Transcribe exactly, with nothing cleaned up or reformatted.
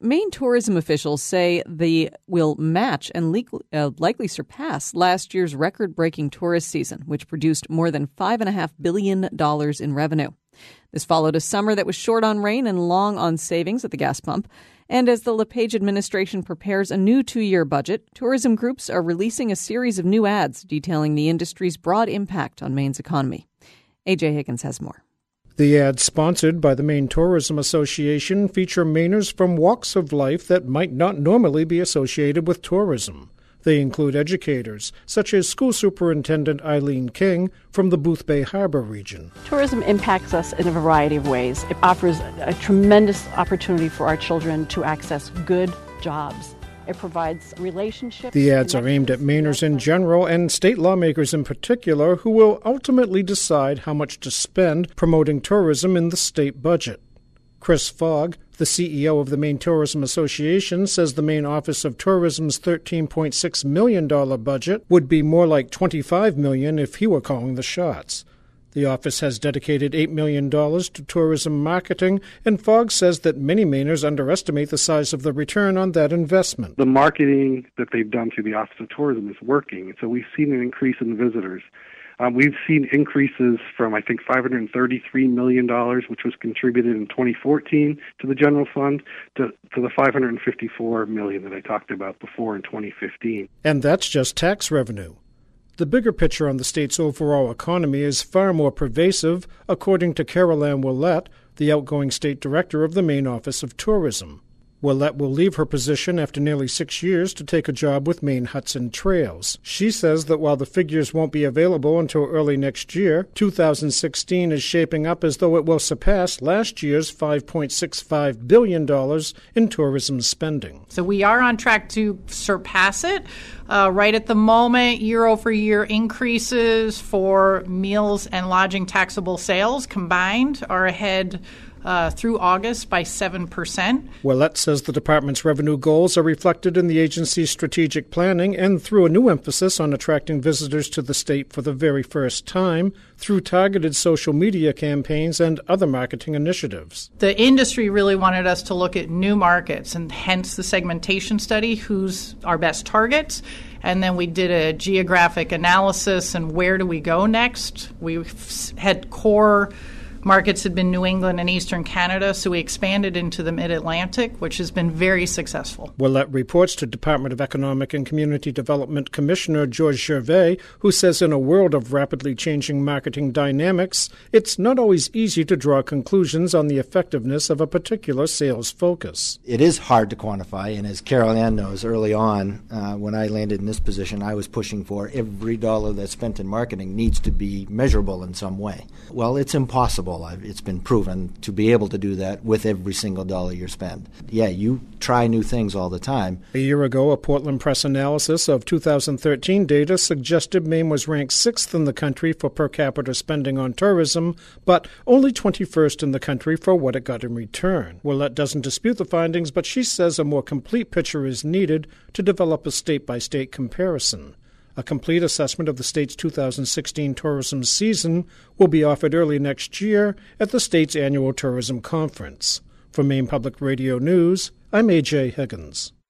Maine tourism officials say they will match and le- uh, likely surpass last year's record-breaking tourist season, which produced more than five point five billion dollars in revenue. This followed a summer that was short on rain and long on savings at the gas pump. And as the LePage administration prepares a new two-year budget, tourism groups are releasing a series of new ads detailing the industry's broad impact on Maine's economy. A J Higgins has more. The ads, sponsored by the Maine Tourism Association, feature Mainers from walks of life that might not normally be associated with tourism. They include educators, such as School Superintendent Eileen King from the Boothbay Harbor region. Tourism impacts us in a variety of ways. It offers a tremendous opportunity for our children to access good jobs. It provides relationships. The ads are aimed at Mainers in general and state lawmakers in particular, who will ultimately decide how much to spend promoting tourism in the state budget. Chris Fogg, the C E O of the Maine Tourism Association, says the Maine Office of Tourism's thirteen point six million dollars budget would be more like twenty-five million dollars if he were calling the shots. The office has dedicated eight million dollars to tourism marketing, and Fogg says that many Mainers underestimate the size of the return on that investment. The marketing that they've done through the Office of Tourism is working, so we've seen an increase in visitors. Um, we've seen increases from, I think, five hundred thirty-three million dollars, which was contributed in twenty fourteen to the general fund, to, to the five hundred fifty-four million dollars that I talked about before in twenty fifteen. And that's just tax revenue. The bigger picture on the state's overall economy is far more pervasive, according to Carol Ann Willett, the outgoing state director of the Maine Office of Tourism. Willett will leave her position after nearly six years to take a job with Maine Hudson Trails. She says that while the figures won't be available until early next year, two thousand sixteen is shaping up as though it will surpass last year's five point six five billion dollars in tourism spending. So we are on track to surpass it. Uh, right at the moment, year-over-year increases for meals and lodging taxable sales combined are ahead Uh, through August by seven percent. Willett says the department's revenue goals are reflected in the agency's strategic planning and through a new emphasis on attracting visitors to the state for the very first time through targeted social media campaigns and other marketing initiatives. The industry really wanted us to look at new markets, and hence the segmentation study, who's our best targets. And then we did a geographic analysis and where do we go next. We had core markets had been New England and Eastern Canada, so we expanded into the Mid-Atlantic, which has been very successful. Willett reports to Department of Economic and Community Development Commissioner George Gervais, who says in a world of rapidly changing marketing dynamics, it's not always easy to draw conclusions on the effectiveness of a particular sales focus. It is hard to quantify, and as Carol Ann knows, early on, uh, when I landed in this position, I was pushing for every dollar that's spent in marketing needs to be measurable in some way. Well, it's impossible. It's been proven to be able to do that with every single dollar you spend. Yeah, you try new things all the time. A year ago, a Portland Press analysis of two thousand thirteen data suggested Maine was ranked sixth in the country for per capita spending on tourism, but only twenty-first in the country for what it got in return. Willett doesn't dispute the findings, but she says a more complete picture is needed to develop a state-by-state comparison. A complete assessment of the state's two thousand sixteen tourism season will be offered early next year at the state's annual tourism conference. For Maine Public Radio News, I'm A J Higgins.